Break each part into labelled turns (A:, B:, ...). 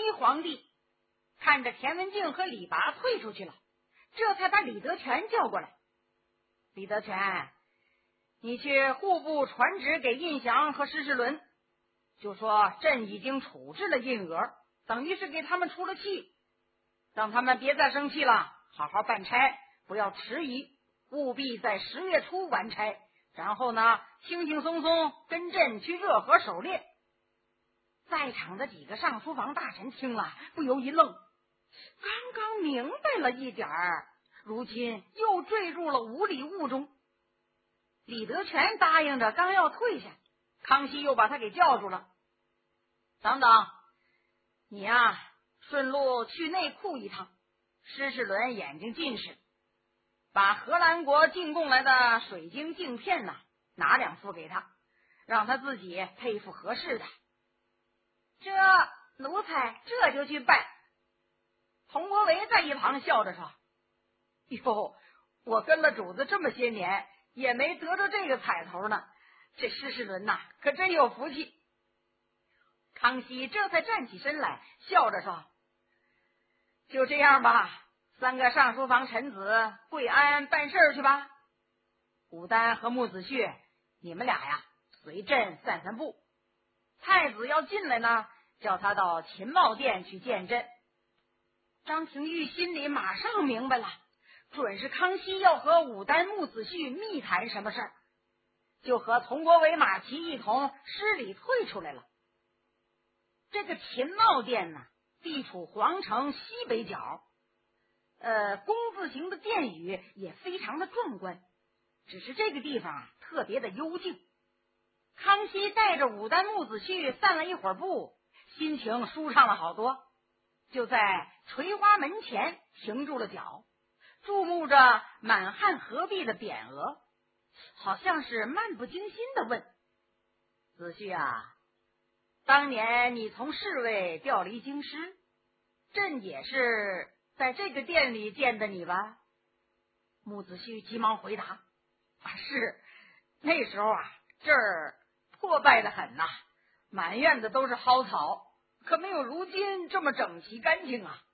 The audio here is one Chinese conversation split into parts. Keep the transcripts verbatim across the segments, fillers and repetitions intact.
A: 一皇帝看着田文镜和李拔退出去了，这才把李德全叫过来。李德全，你去户部传旨给胤祥和施世伦，就说朕已经处置了印额，等于是给他们出了气，让他们别再生气了，好好办差，不要迟疑，务必在十月初完差，然后呢轻轻松松跟朕去热河狩猎。在场的几个上书房大臣听了不由一愣，刚刚明白了一点儿，如今又坠入了无里雾中。李德全答应着刚要退下，康熙又把他给叫住了。等等，你呀、啊、顺路去内库一趟，施世伦眼睛近视，把荷兰国进贡来的水晶镜片呐拿两副给他，让他自己配一副合适的。这奴才这就去办。佟国维在一旁笑着说，哟，我跟了主子这么些年也没得着这个彩头呢，这施世伦呐可真有福气。康熙这才站起身来，笑着说，就这样吧，三个上书房臣子跪安办事去吧。武丹和穆子旭，你们俩呀随朕散散步。太子要进来呢，叫他到勤茂殿去见朕。张廷玉心里马上明白了，准是康熙要和武丹、穆子旭密谈什么事儿，就和佟国维、马齐一同施礼退出来了。这个勤茂殿呢，地处皇城西北角，呃，工字形的殿宇也非常的壮观，只是这个地方啊特别的幽静。康熙带着武丹、穆子旭散了一会儿步，心情舒畅了好多，就在垂花门前停住了脚，注目着满汉合璧的匾额，好像是漫不经心的问，子旭啊，当年你从侍卫调离京师，朕也是在这个店里见的你吧？穆子旭急忙回答，啊，是，那时候啊这儿破败的很呐、啊，满院子都是蒿草，可没有如今这么整齐干净啊。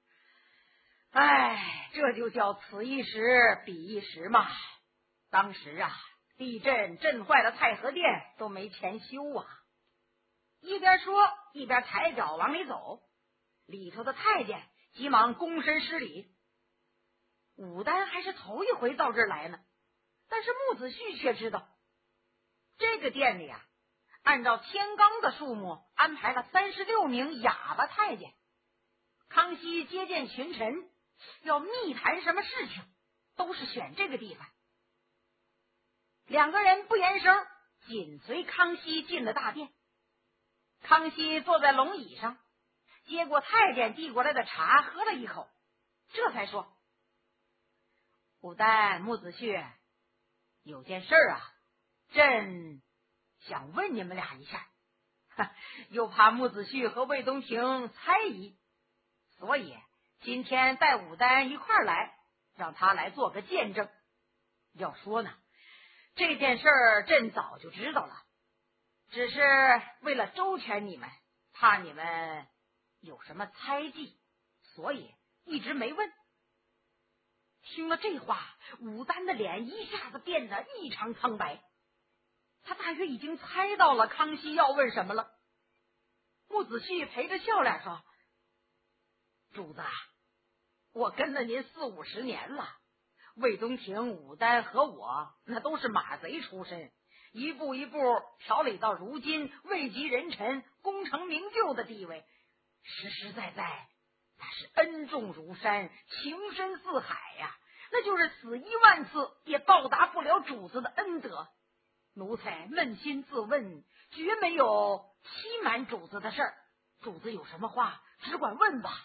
A: 哎，这就叫此一时彼一时嘛。当时啊，地震震坏了太和殿，都没钱修啊。一边说一边抬脚往里走，里头的太监急忙躬身施礼。武丹还是头一回到这儿来呢，但是穆子旭却知道，这个殿里啊，按照天罡的数目安排了三十六名哑巴太监。康熙接见群臣，要密谈什么事情，都是选这个地方。两个人不言声，紧随康熙进了大殿。康熙坐在龙椅上，接过太监递过来的茶，喝了一口，这才说，武丹、穆子旭，有件事啊，朕想问你们俩一下，又怕穆子旭和魏东亭猜疑，所以今天带武丹一块儿来，让他来做个见证。要说呢，这件事儿朕早就知道了，只是为了周全你们，怕你们有什么猜忌，所以一直没问。听了这话，武丹的脸一下子变得异常苍白，他大约已经猜到了康熙要问什么了。穆子旭陪着笑脸说，主子，我跟了您四五十年了，魏东亭、武丹和我那都是马贼出身，一步一步调理到如今位极人臣、功成名就的地位，实实在在那是恩重如山，情深似海呀、啊，那就是死一万次也报答不了主子的恩德。奴才扪心自问，绝没有欺瞒主子的事儿，主子有什么话只管问吧。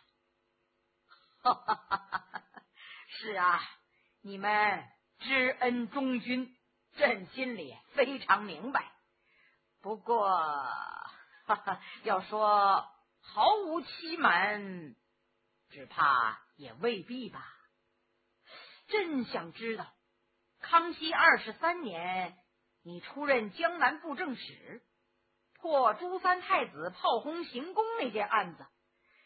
A: 是啊，你们知恩忠君，朕心里非常明白，不过哈哈，要说毫无欺瞒，只怕也未必吧。朕想知道，康熙二十三年你出任江南布政使，破朱三太子炮轰行宫那件案子，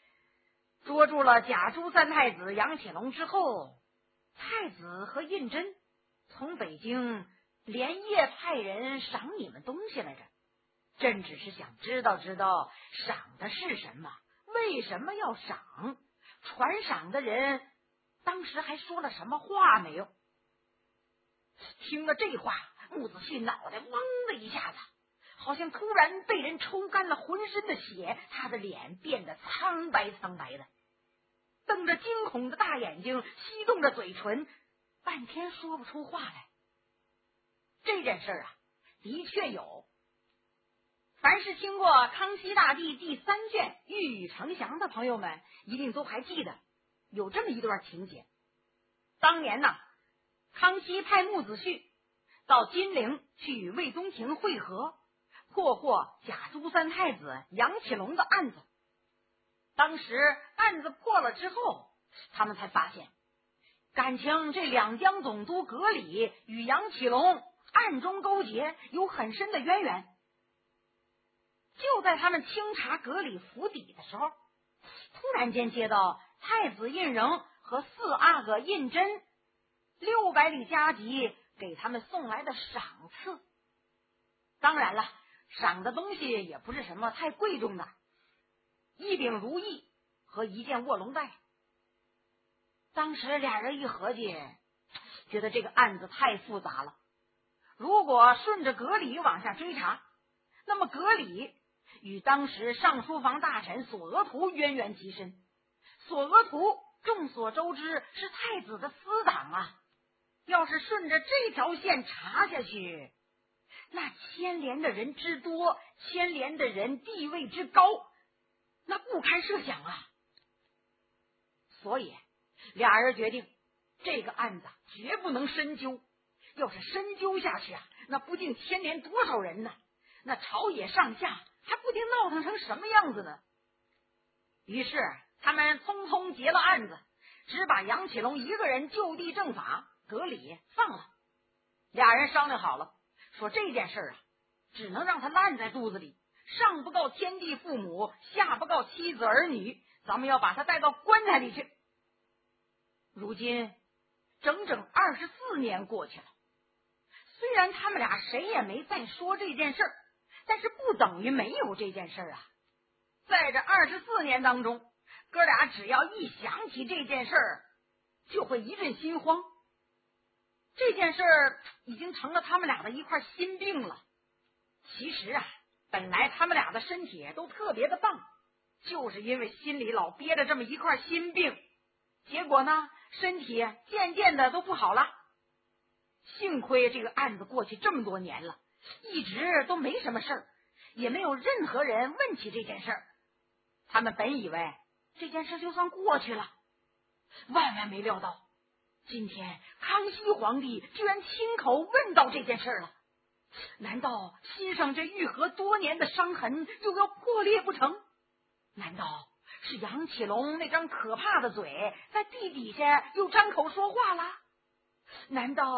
A: 捉住了假朱三太子杨启龙之后，太子和胤禛从北京连夜派人赏你们东西来着。朕只是想知道知道赏的是什么，为什么要赏，传赏的人当时还说了什么话没有？听了这话，穆子旭脑袋嗡的一下子，好像突然被人抽干了浑身的血，他的脸变得苍白苍白的，瞪着惊恐的大眼睛，翕动着嘴唇，半天说不出话来。这件事啊，的确有。凡是听过《康熙大帝》第三卷《御宇呈祥》的朋友们，一定都还记得有这么一段情节。当年呢，康熙派穆子旭到金陵去与魏宗廷会合，破获假朱三太子杨启龙的案子。当时案子破了之后，他们才发现，感情这两江总督葛礼与杨启龙暗中勾结，有很深的渊源。就在他们清查葛礼府邸的时候，突然间接到太子胤禛和四阿哥胤禛六百里加急给他们送来的赏赐。当然了，赏的东西也不是什么太贵重的，一柄如意和一件卧龙带。当时俩人一合计，觉得这个案子太复杂了，如果顺着葛礼往下追查，那么葛礼与当时上书房大臣索额图渊源极深。索额图众所周知是太子的私党啊，要是顺着这条线查下去，那牵连的人之多，牵连的人地位之高，那不堪设想啊。所以俩人决定，这个案子绝不能深究，要是深究下去啊，那不定牵连多少人呢，那朝野上下还不定闹腾成什么样子呢。于是他们匆匆结了案子，只把杨启龙一个人就地正法，葛礼放了。俩人商量好了，说这件事啊，只能让他烂在肚子里，上不告天地父母，下不告妻子儿女，咱们要把他带到棺材里去。如今整整二十四年过去了，虽然他们俩谁也没再说这件事儿，但是不等于没有这件事儿啊。在这二十四年当中，哥俩只要一想起这件事儿，就会一阵心慌。这件事儿已经成了他们俩的一块心病了。其实啊，本来他们俩的身体都特别的棒，就是因为心里老憋着这么一块心病，结果呢，身体渐渐的都不好了。幸亏这个案子过去这么多年了，一直都没什么事儿，也没有任何人问起这件事儿。他们本以为这件事就算过去了，万万没料到，今天康熙皇帝居然亲口问到这件事了。难道心上这愈合多年的伤痕又要破裂不成？难道是杨启龙那张可怕的嘴在地底下又张口说话了？难道……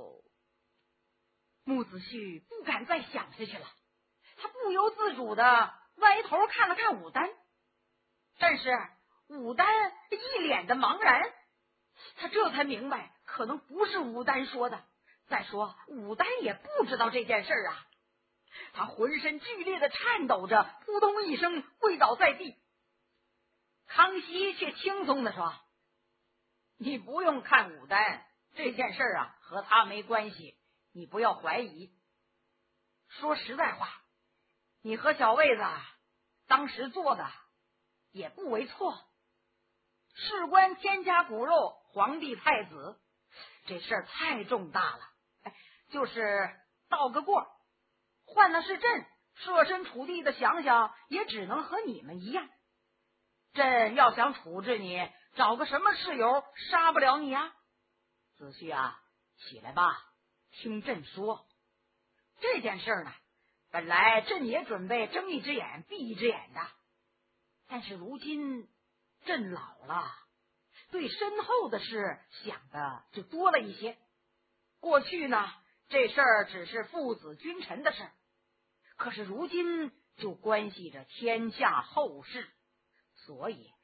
A: 穆子旭不敢再想下去了，他不由自主的歪头看了看武丹，但是武丹一脸的茫然，他这才明白可能不是武丹说的。再说武丹也不知道这件事啊，他浑身剧烈的颤抖着，扑通一声跪倒在地。康熙却轻松的说：“你不用看武丹，这件事啊和他没关系，你不要怀疑。说实在话，你和小卫子当时做的也不为错，事关天家骨肉，皇帝太子，这事儿太重大了。哎，就是道个过，换了是朕，设身处地的想想，也只能和你们一样。朕要想处置你，找个什么事由杀不了你啊？子旭啊，起来吧，听朕说。这件事呢，本来朕也准备睁一只眼闭一只眼的，但是如今朕老了，对身后的事想的就多了一些。过去呢，这事儿只是父子君臣的事，可是如今就关系着天下后事，所以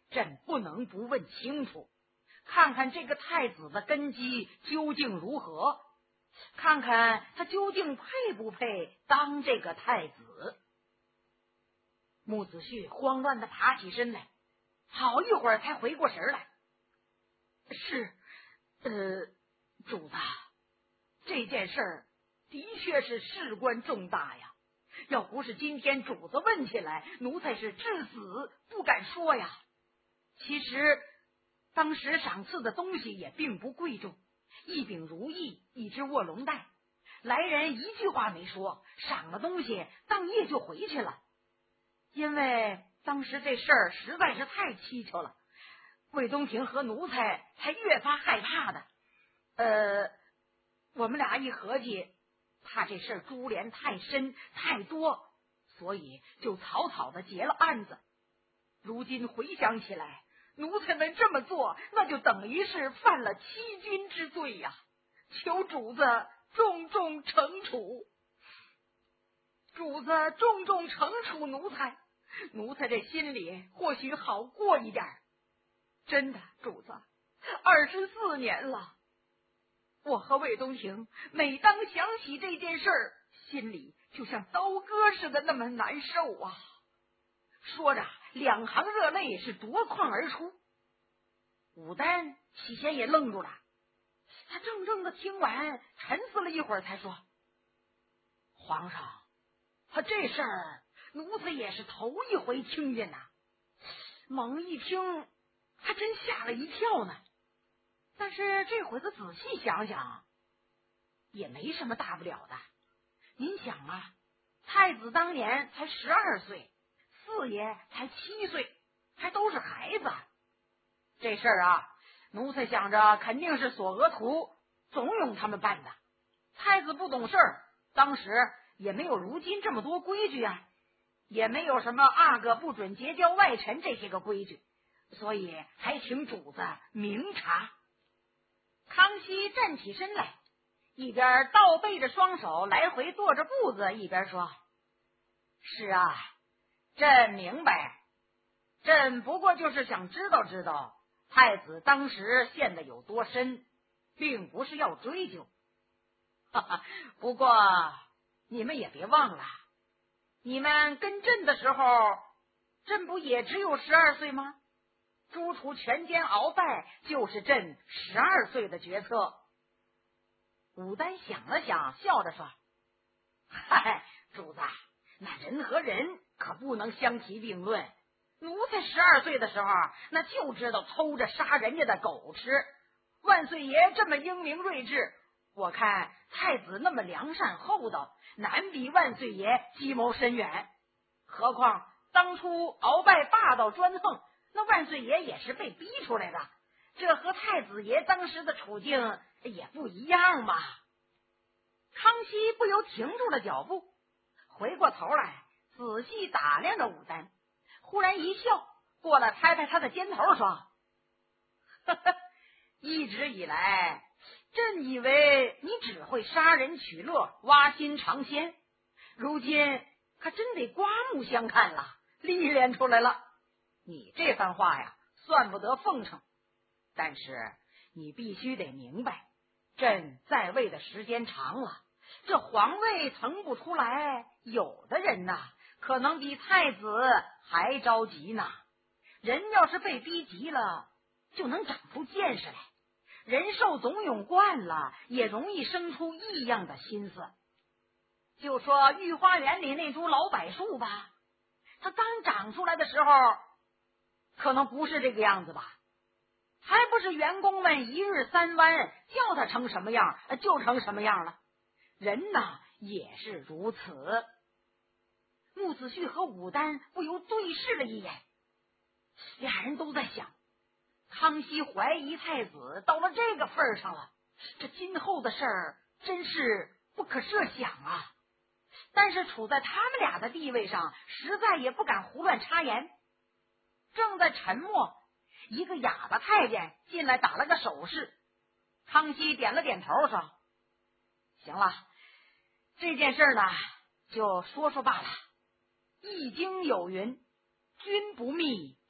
A: 朕不能不问清楚，看看这个太子的根基究竟如何，看看他究竟配不配当这个太子。穆子旭慌乱地爬起身来，好一会儿才回过神来。是，呃，主子，这件事儿的确是事关重大呀，要不是今天主子问起来，奴才是至死不敢说呀。其实当时赏赐的东西也并不贵重，一柄如意，一只卧龙带，来人一句话没说，赏了东西当夜就回去了。因为当时这事儿实在是太蹊跷了，魏东亭和奴才才越发害怕的。呃，我们俩一合计，怕这事儿株连太深太多，所以就草草的结了案子。如今回想起来，奴才们这么做，那就等于是犯了欺君之罪呀！求主子重重惩处，主子重重惩处奴才，奴才这心里或许好过一点。真的，主子，二十四年了，我和魏东亭每当想起这件事儿，心里就像刀割似的那么难受啊！说着，两行热泪是夺眶而出。武丹起先也愣住了，他怔怔的听完，沉思了一会儿，才说：“皇上，他这事儿奴才也是头一回听见呐，猛一听还真吓了一跳呢。但是这会子仔细想想，也没什么大不了的。您想啊，太子当年才十二岁，四爷才七岁，还都是孩子。这事儿啊，奴才想着肯定是索额图怂恿他们办的。太子不懂事儿，当时也没有如今这么多规矩啊，也没有什么阿哥不准结交外臣这些个规矩，所以还请主子明察。”康熙站起身来，一边倒背着双手来回跺着步子，一边说：“是啊，朕明白，朕不过就是想知道知道太子当时陷得有多深，并不是要追究。哈哈，不过你们也别忘了，你们跟朕的时候，朕不也只有十二岁吗？诛除全歼鳌拜就是朕十二岁的决策。”武丹想了想，笑着说：“嗨，主子，那人和人可不能相提并论。奴才十二岁的时候，那就知道偷着杀人家的狗吃。万岁爷这么英明睿智，我看太子那么良善厚道，难比万岁爷计谋深远。何况当初鳌拜霸道专横，那万岁爷也是被逼出来的，这和太子爷当时的处境也不一样嘛。”康熙不由停住了脚步，回过头来仔细打量着武丹，忽然一笑，过来拍拍他的肩头说：“呵呵，一直以来朕以为你只会杀人取乐，挖心尝鲜，如今可真得刮目相看了，历练出来了。你这番话呀，算不得奉承，但是你必须得明白，朕在位的时间长了，这皇位腾不出来，有的人呐，可能比太子还着急呢。人要是被逼急了，就能长出见识来。人受怂恿惯了，也容易生出异样的心思。就说御花园里那株老柏树吧，它刚长出来的时候，可能不是这个样子吧，还不是员工们一日三弯，叫它成什么样就成什么样了。人呢也是如此。穆子旭和武丹不由对视了一眼，俩人都在想，康熙怀疑太子到了这个份上了，这今后的事儿真是不可设想啊。但是处在他们俩的地位上，实在也不敢胡乱插言。正在沉默，一个哑巴太监进来打了个手势，康熙点了点头说：“行了，这件事呢就说说罢了。易经有云，君不密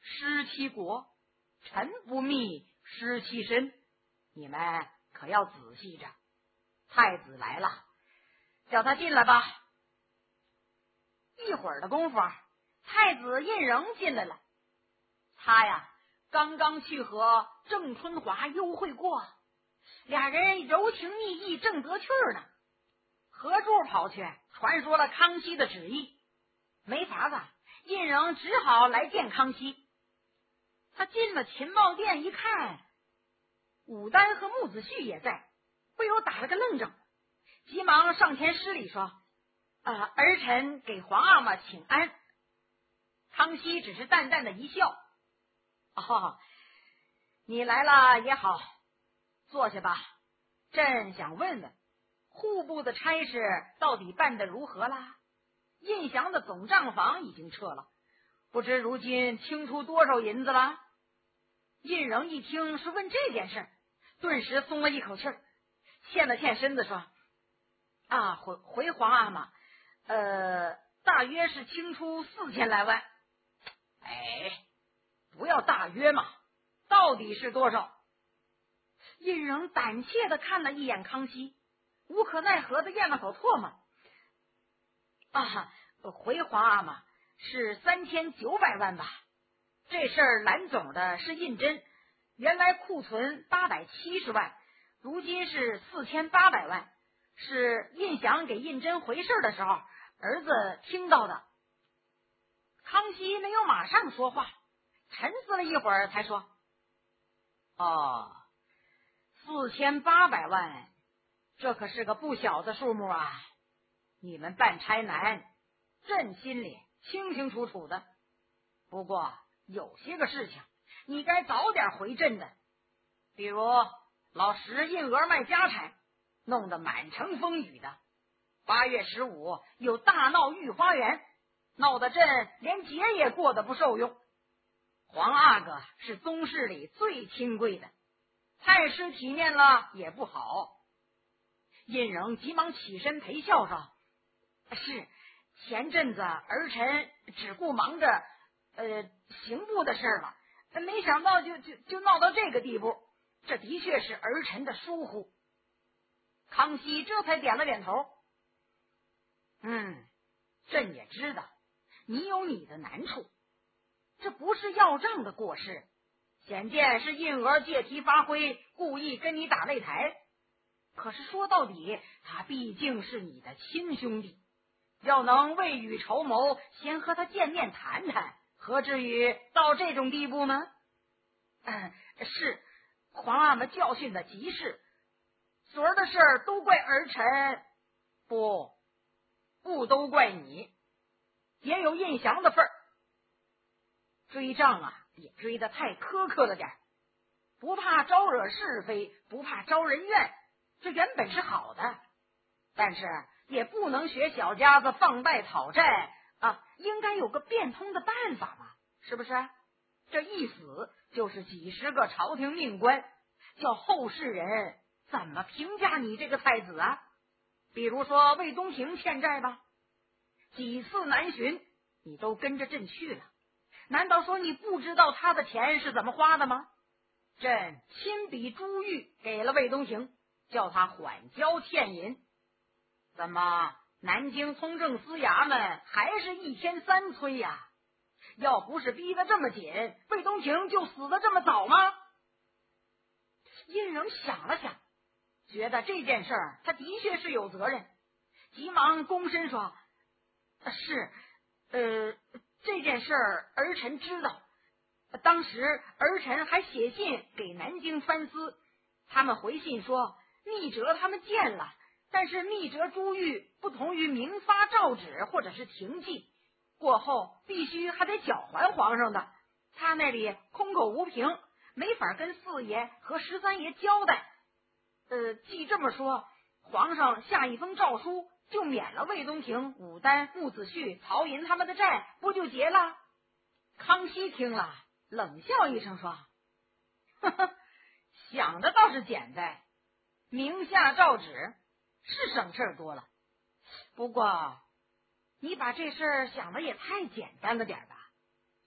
A: 失其国，臣不密失其身，你们可要仔细着。太子来了，叫他进来吧。一会儿的功夫，太子胤禛进来了。他呀，刚刚去和郑春华幽会过，俩人柔情蜜意，正得趣呢。何柱跑去传说了康熙的旨意，没法子，胤禛只好来见康熙。他进了情报殿一看，武丹和穆子旭也在，不由打了个愣怔，急忙上前施礼说：“呃，儿臣给皇阿玛请安。”康熙只是淡淡的一笑：“哦，你来了也好，坐下吧。朕想问问，户部的差事到底办得如何啦？胤祥的总账房已经撤了，不知如今清出多少银子了？”胤禛一听是问这件事，顿时松了一口气儿，欠了欠身子说：“啊，回回皇阿玛，呃，大约是清出四千来万。”哎，不要大约嘛，到底是多少？胤禛胆怯的看了一眼康熙，无可奈何的咽了口唾沫。啊，回皇阿玛是三千九百万吧？这事儿蓝总的是胤禛，原来库存八百七十万，如今是四千八百万，是胤祥给胤禛回事的时候，儿子听到的。康熙没有马上说话，沉思了一会儿才说：“哦，四千八百万，这可是个不小的数目啊！你们办差难，朕心里清清楚楚的。不过有些个事情，你该早点回朕的，比如老石印额卖家产，弄得满城风雨的。八月十五有大闹御花园，闹得朕连节也过得不受用。皇阿哥是宗室里最亲贵的，太失体面了也不好。”胤禛急忙起身陪笑说：“是，前阵子儿臣只顾忙着呃刑部的事了，没想到就就就闹到这个地步，这的确是儿臣的疏忽。”康熙这才点了点头：“嗯，朕也知道你有你的难处，这不是要账的过失，显见是胤禛借题发挥，故意跟你打擂台。可是说到底，他毕竟是你的亲兄弟，要能未雨绸缪，先和他见面谈谈，何至于到这种地步呢？”“嗯，是，皇阿玛教训的极是，昨儿的事儿都怪儿臣，不，不都怪你，也有胤祥的份儿。追账啊，也追得太苛刻了点，不怕招惹是非，不怕招人怨，这原本是好的，但是也不能学小家子放贷讨债啊，应该有个变通的办法嘛，是不是？这一死就是几十个朝廷命官，叫后世人怎么评价你这个太子啊？比如说魏东平欠债吧，几次南巡你都跟着朕去了，难道说你不知道他的钱是怎么花的吗？朕亲笔珠玉给了魏东平，叫他缓交欠银。怎么南京通政司衙门还是一天三催呀？要不是逼得这么紧，魏东平就死得这么早吗？”胤禛想了想，觉得这件事儿他的确是有责任，急忙躬身说：“是，呃，这件事儿儿臣知道。当时儿臣还写信给南京藩司，他们回信说密折他们见了，但是密折珠玉不同于明发诏旨或者是停记，过后必须还得缴还皇上的，他那里空口无凭，没法跟四爷和十三爷交代。呃，既这么说，皇上下一封诏书就免了魏东平、武丹、穆子旭、曹寅他们的债，不就结了？”康熙听了冷笑一声说：“呵呵，想的倒是简单，明下诏旨是省事儿多了，不过你把这事儿想的也太简单了点吧？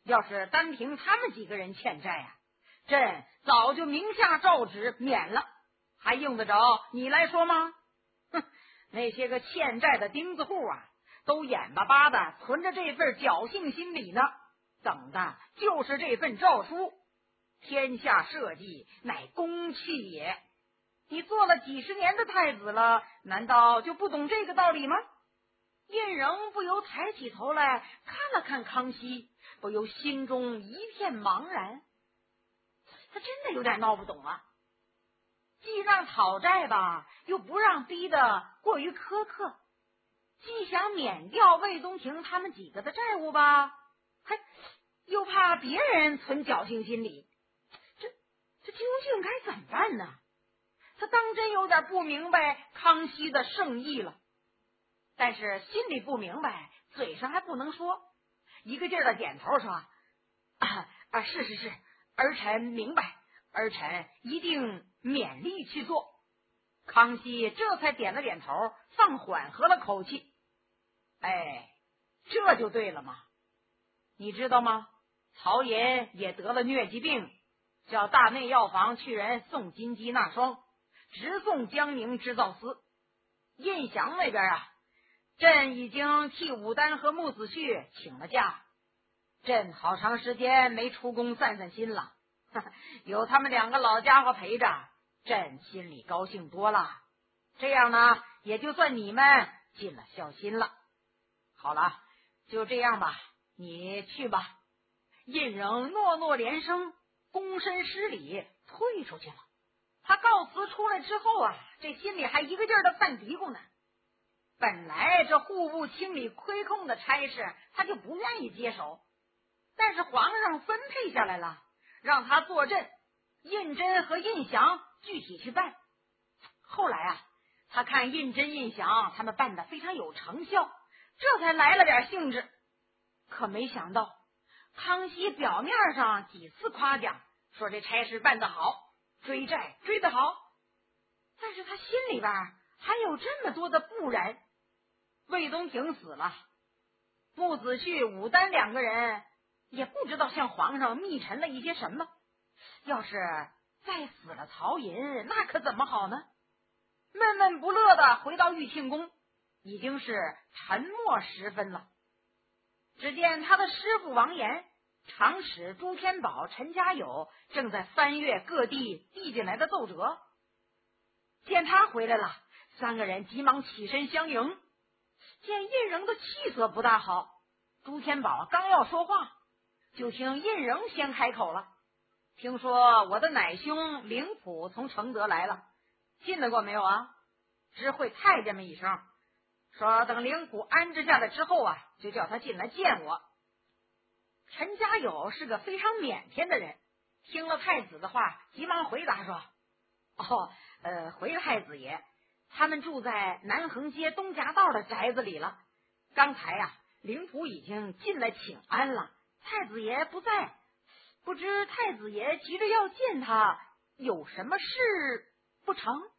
A: 要是单凭他们几个人欠债啊，朕早就明下诏旨免了，还用得着你来说吗？哼，那些个欠债的钉子户啊，都眼巴巴的存着这份侥幸心理呢，等的就是这份诏书。天下社稷乃公器也，你做了几十年的太子了，难道就不懂这个道理吗？胤禛不由抬起头来看了看康熙，不由心中一片茫然。他真的有点闹不懂啊，既让讨债吧，又不让逼得过于苛刻，既想免掉魏宗廷他们几个的债务吧，还又怕别人存侥幸心理，这这究竟该怎么办呢？他当真有点不明白康熙的圣意了，但是心里不明白，嘴上还不能说，一个劲儿的点头说：“啊啊，是是是，儿臣明白，儿臣一定勉力去做。”康熙这才点了点头，放缓和了口气。哎，这就对了嘛。你知道吗？曹寅也得了疟疾病，叫大内药房去人送金鸡纳霜，直送江宁织造司。胤祥那边啊，朕已经替武丹和穆子旭请了假，朕好长时间没出宫散散心了，有他们两个老家伙陪着，朕心里高兴多了。这样呢，也就算你们尽了孝心了。好了，就这样吧，你去吧。胤禛诺诺连声，躬身施礼，退出去了。他告辞出来之后啊，这心里还一个劲儿的犯嘀咕呢。本来这户部清理亏空的差事，他就不愿意接手，但是皇上分配下来了，让他坐镇，胤禛和胤祥具体去办。后来啊，他看胤禛、胤祥他们办得非常有成效，这才来了点兴致。可没想到，康熙表面上几次夸奖，说这差事办得好，追债追得好，但是他心里边还有这么多的不然。魏宗廷死了，穆子旭、武丹两个人也不知道向皇上密陈了一些什么，要是再死了曹寅，那可怎么好呢？闷闷不乐的回到玉庆宫，已经是沉默时分了。只见他的师傅王延、长史朱天宝、陈家友正在翻阅各地递进来的奏折，见他回来了，三个人急忙起身相迎。见胤禛的气色不大好，朱天宝刚要说话，就听胤禛先开口了：“听说我的奶兄凌普从承德来了，进来过没有啊？”知会太监们一声，说等凌普安置下来之后啊，就叫他进来见我。陈家友是个非常腼腆的人，听了太子的话，急忙回答说：“哦，呃，回太子爷，他们住在南横街东夹道的宅子里了。刚才呀、啊，凌普已经进来请安了，太子爷不在，不知太子爷急着要见他，有什么事不成？”